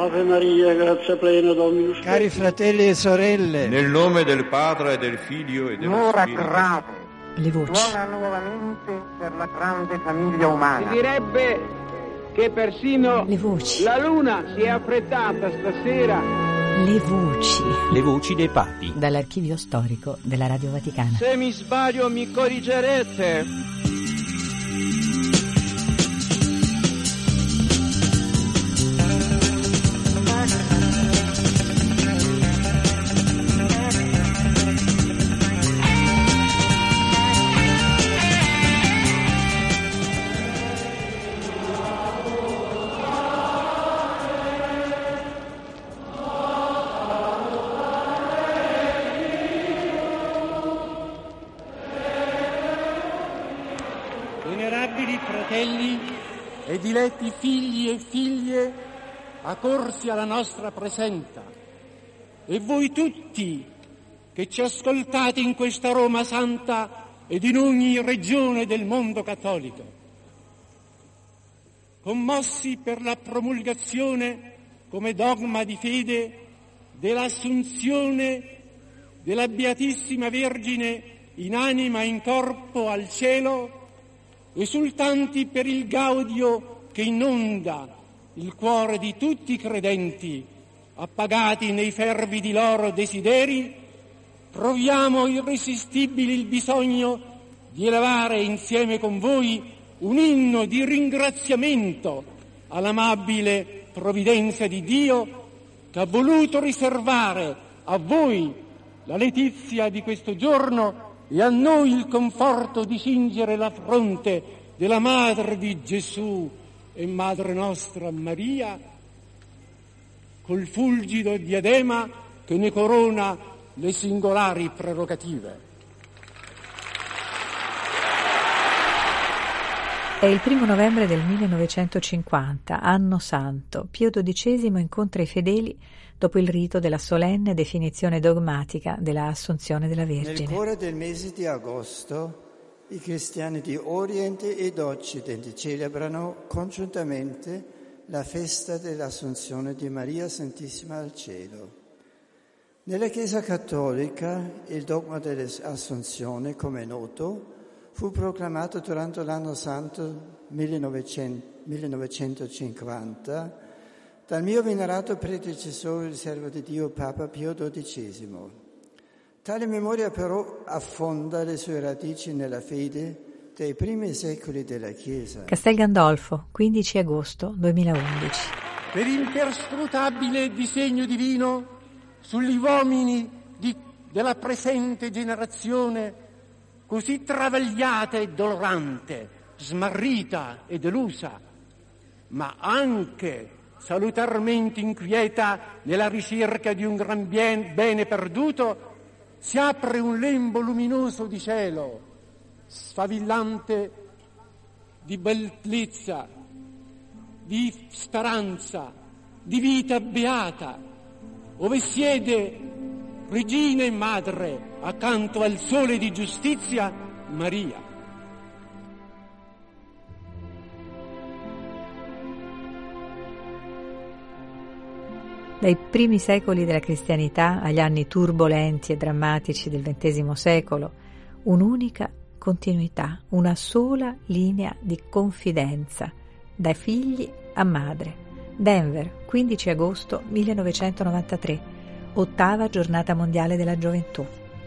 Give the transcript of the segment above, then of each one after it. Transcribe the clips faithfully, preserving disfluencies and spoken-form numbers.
Ave Maria, grazia plena, Dominus tecum. Cari fratelli e sorelle, nel nome del Padre e del Figlio e dello L'ora Spirito. grave. Le voci. Suona nuovamente per la grande famiglia umana. Si direbbe che persino Le voci. la luna si è affrettata stasera. Le voci. Le voci dei papi. Dall'archivio storico della Radio Vaticana. Se mi sbaglio mi corrigerete. Venerabili fratelli e diletti figli e figlie accorsi alla nostra presenza, e voi tutti che ci ascoltate in questa Roma Santa ed in ogni regione del mondo cattolico, commossi per la promulgazione come dogma di fede dell'assunzione della Beatissima Vergine in anima e in corpo al cielo, esultanti per il gaudio che inonda il cuore di tutti i credenti, appagati nei fervidi loro desideri, proviamo irresistibile il bisogno di elevare insieme con voi un inno di ringraziamento all'amabile provvidenza di Dio che ha voluto riservare a voi la letizia di questo giorno e a noi il conforto di cingere la fronte della Madre di Gesù e Madre nostra Maria col fulgido diadema che ne corona le singolari prerogative. È il primo novembre del millenovecentocinquanta, anno santo. Pio dodicesimo incontra i fedeli dopo il rito della solenne definizione dogmatica della Assunzione della Vergine. Nel cuore del mese di agosto i cristiani di Oriente ed Occidente celebrano congiuntamente la festa dell'Assunzione di Maria Santissima al cielo. Nella Chiesa Cattolica il dogma dell'Assunzione, come è noto, fu proclamato durante l'anno santo millenovecentocinquanta dal mio venerato predecessore, il servo di Dio, Papa Pio dodicesimo. Tale memoria però affonda le sue radici nella fede dei primi secoli della Chiesa. Castel Gandolfo, quindici agosto duemilaundici. Per il perscrutabile disegno divino sugli uomini di, della presente generazione, così travagliata e dolorante, smarrita e delusa, ma anche salutarmente inquieta nella ricerca di un gran bien, bene perduto, si apre un lembo luminoso di cielo, sfavillante di bellezza, di speranza, di vita beata, ove siede Regina e Madre accanto al Sole di giustizia, Maria. Dai primi secoli della cristianità agli anni turbolenti e drammatici del ventesimo secolo, un'unica continuità, una sola linea di confidenza, da figli a madre. Denver, quindici agosto millenovecentonovantatré, ottava giornata mondiale della gioventù.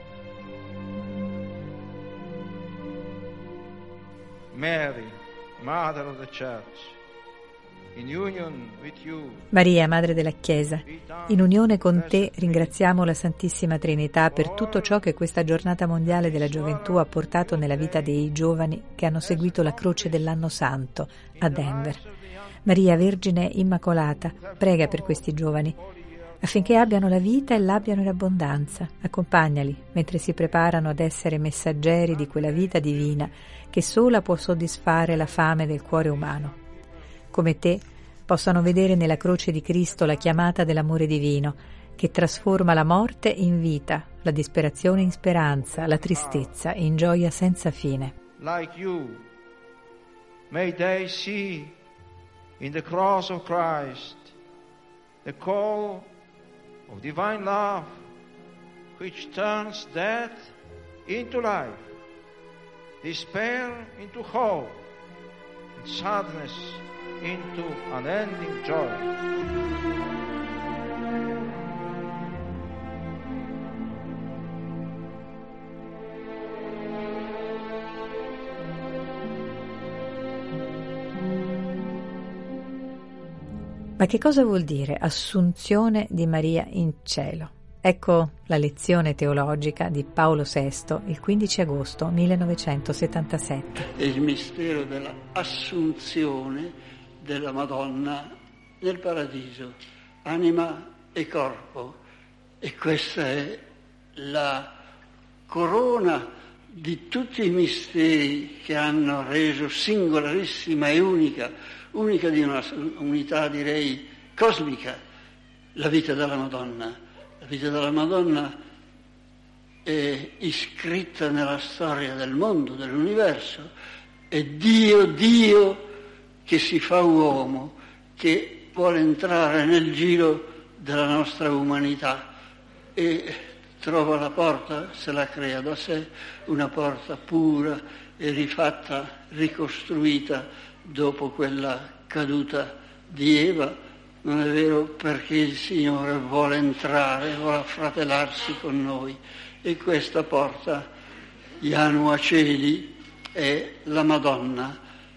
Mary, Mother of the Church, in union with you. Maria, Madre della Chiesa, in unione con te ringraziamo la Santissima Trinità per tutto ciò che questa giornata mondiale della gioventù ha portato nella vita dei giovani che hanno seguito la croce dell'anno santo a Denver. Maria, Vergine Immacolata, prega per questi giovani affinché abbiano la vita e l'abbiano in abbondanza. Accompagnali mentre si preparano ad essere messaggeri di quella vita divina che sola può soddisfare la fame del cuore umano. Come te, possano vedere nella croce di Cristo la chiamata dell'amore divino, che trasforma la morte in vita, la disperazione in speranza, la tristezza in gioia senza fine. Like you, may they see in the cross of Christ the call of divine love, which turns death into life, despair into hope, and sadness into unending joy. Ma che cosa vuol dire assunzione di Maria in cielo? Ecco la lezione teologica di Paolo sesto il quindici agosto millenovecentosettantasette. È il mistero dell'assunzione della Madonna nel paradiso, anima e corpo. E questa è la corona di tutti i misteri che hanno reso singolarissima e unica unica di una unità, direi, cosmica, la vita della Madonna. La vita della Madonna è iscritta nella storia del mondo, dell'universo. È Dio, Dio che si fa uomo, che vuole entrare nel giro della nostra umanità e trova la porta, se la crea da sé, una porta pura e rifatta, ricostruita dopo quella caduta di Eva. Non è vero, perché il Signore vuole entrare, vuole affratellarsi con noi, e questa porta, Ianu Aceli, è la Madonna.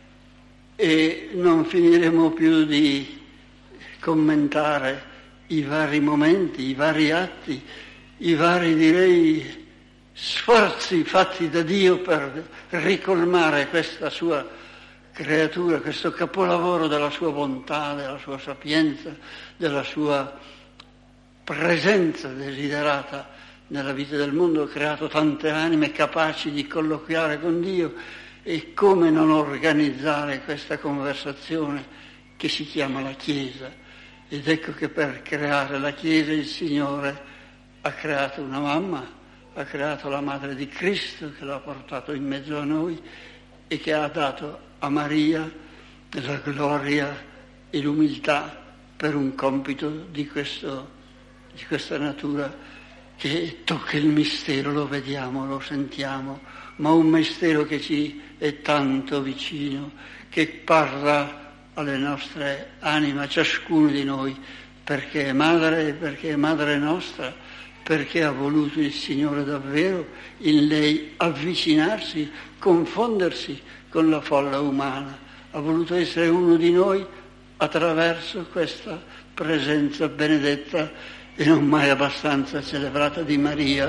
E non finiremo più di commentare i vari momenti, i vari atti, i vari, direi, sforzi fatti da Dio per ricolmare questa sua creatura, questo capolavoro della sua bontà, della sua sapienza, della sua presenza desiderata nella vita del mondo. Ha creato tante anime capaci di colloquiare con Dio, e come non organizzare questa conversazione che si chiama la Chiesa. Ed ecco che per creare la Chiesa il Signore ha creato una mamma, ha creato la Madre di Cristo, che l'ha portato in mezzo a noi e che ha dato a Maria la gloria e l'umiltà per un compito di, questo, di questa natura che tocca il mistero, lo vediamo, lo sentiamo, ma un mistero che ci è tanto vicino, che parla alle nostre anime, a ciascuno di noi, perché è madre, perché è madre nostra, perché ha voluto il Signore davvero in lei avvicinarsi, confondersi con la folla umana. Ha voluto essere uno di noi attraverso questa presenza benedetta e non mai abbastanza celebrata di Maria.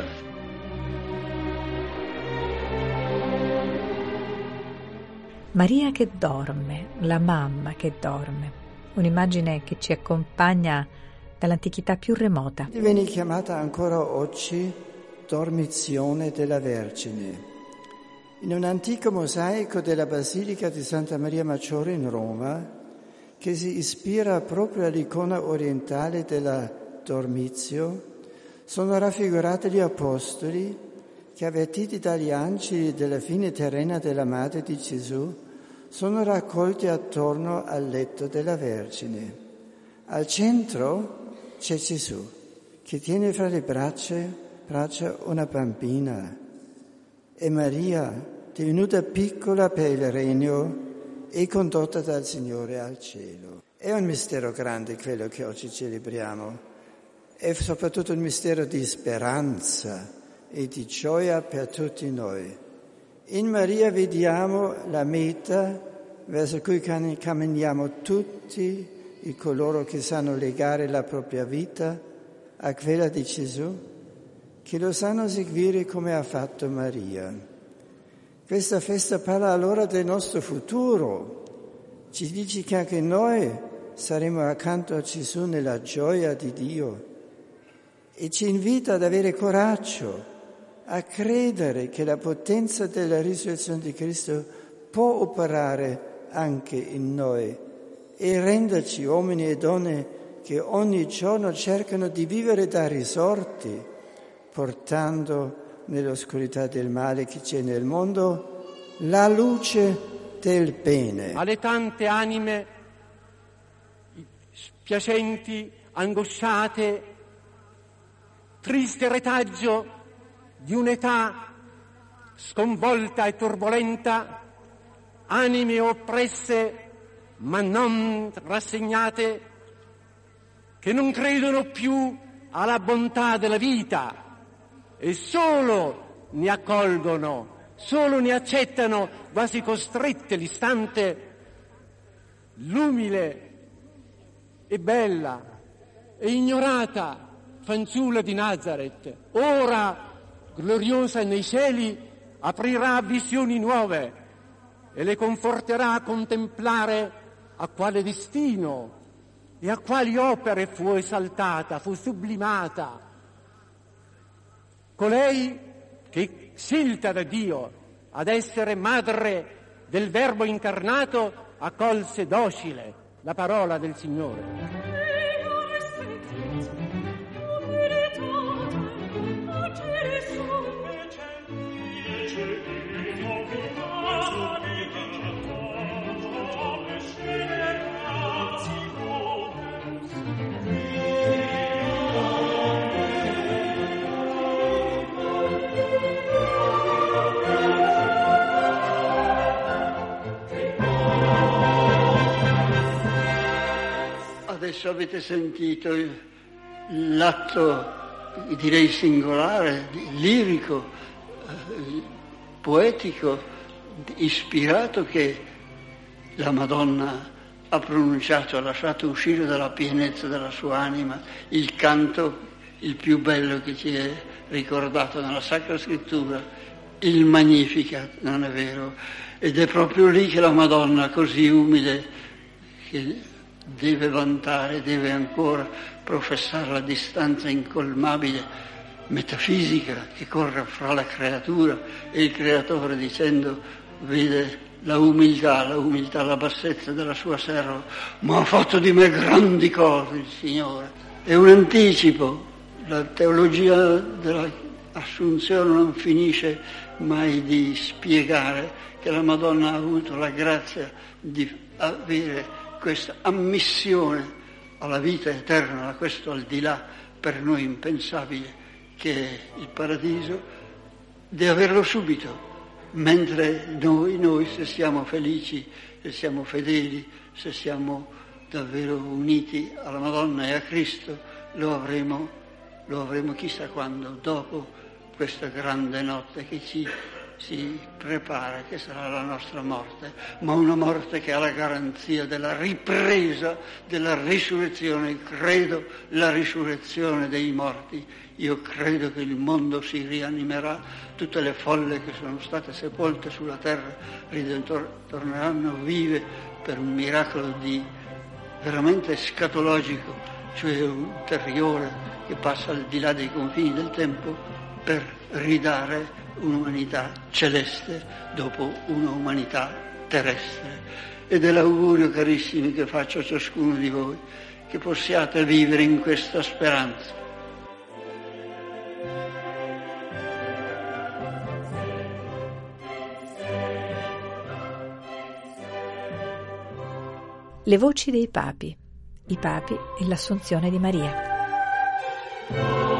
Maria che dorme, la mamma che dorme, un'immagine che ci accompagna dall'antichità più remota. Viene chiamata ancora oggi dormizione della Vergine. In un antico mosaico della Basilica di Santa Maria Maggiore in Roma, che si ispira proprio all'icona orientale della Dormitio, sono raffigurati gli apostoli che, avvertiti dagli angeli della fine terrena della Madre di Gesù, sono raccolti attorno al letto della Vergine. Al centro c'è Gesù, che tiene fra le braccia, braccia una bambina, e Maria, divenuta piccola per il regno e condotta dal Signore al cielo. È un mistero grande quello che oggi celebriamo, è soprattutto un mistero di speranza e di gioia per tutti noi. In Maria vediamo la meta verso cui camminiamo tutti i coloro che sanno legare la propria vita a quella di Gesù, che lo sanno seguire come ha fatto Maria. Questa festa parla allora del nostro futuro, ci dice che anche noi saremo accanto a Gesù nella gioia di Dio e ci invita ad avere coraggio, a credere che la potenza della risurrezione di Cristo può operare anche in noi e renderci uomini e donne che ogni giorno cercano di vivere da risorti, portando nell'oscurità del male che c'è nel mondo la luce del bene. Alle tante anime spiacenti angosciate, triste retaggio di un'età sconvolta e turbolenta, anime oppresse ma non rassegnate, che non credono più alla bontà della vita e solo ne accolgono, solo ne accettano quasi costrette l'istante l'umile e bella e ignorata fanciulla di Nazareth, ora gloriosa nei cieli, aprirà visioni nuove e le conforterà a contemplare a quale destino e a quali opere fu esaltata, fu sublimata. Colei che, scelta da Dio ad essere madre del Verbo incarnato, accolse docile la parola del Signore. Adesso avete sentito l'atto, direi singolare, lirico, eh, poetico, ispirato che la Madonna ha pronunciato, ha lasciato uscire dalla pienezza della sua anima il canto, il più bello che ci è ricordato nella Sacra Scrittura, il Magnificat, non è vero? Ed è proprio lì che la Madonna, così umile, che deve vantare, deve ancora professare la distanza incolmabile, metafisica, che corre fra la creatura e il Creatore, dicendo, vede la umiltà, la umiltà, la bassezza della sua serva, ma ha fatto di me grandi cose il Signore. È un anticipo, la teologia dell'Assunzione non finisce mai di spiegare che la Madonna ha avuto la grazia di avere questa ammissione alla vita eterna, a questo al di là per noi impensabile che è il paradiso, di averlo subito, mentre noi, noi se siamo felici, se siamo fedeli, se siamo davvero uniti alla Madonna e a Cristo, lo avremo, lo avremo chissà quando, dopo questa grande notte che ci si prepara, che sarà la nostra morte, ma una morte che ha la garanzia della ripresa, della risurrezione. Credo la risurrezione dei morti, io credo che il mondo si rianimerà, tutte le folle che sono state sepolte sulla terra ritorneranno vive per un miracolo di veramente escatologico, cioè ulteriore, che passa al di là dei confini del tempo, per ridare un'umanità celeste dopo un'umanità terrestre. Ed è l'augurio, carissimi, che faccio a ciascuno di voi, che possiate vivere in questa speranza. Le voci dei papi, i papi e l'Assunzione di Maria.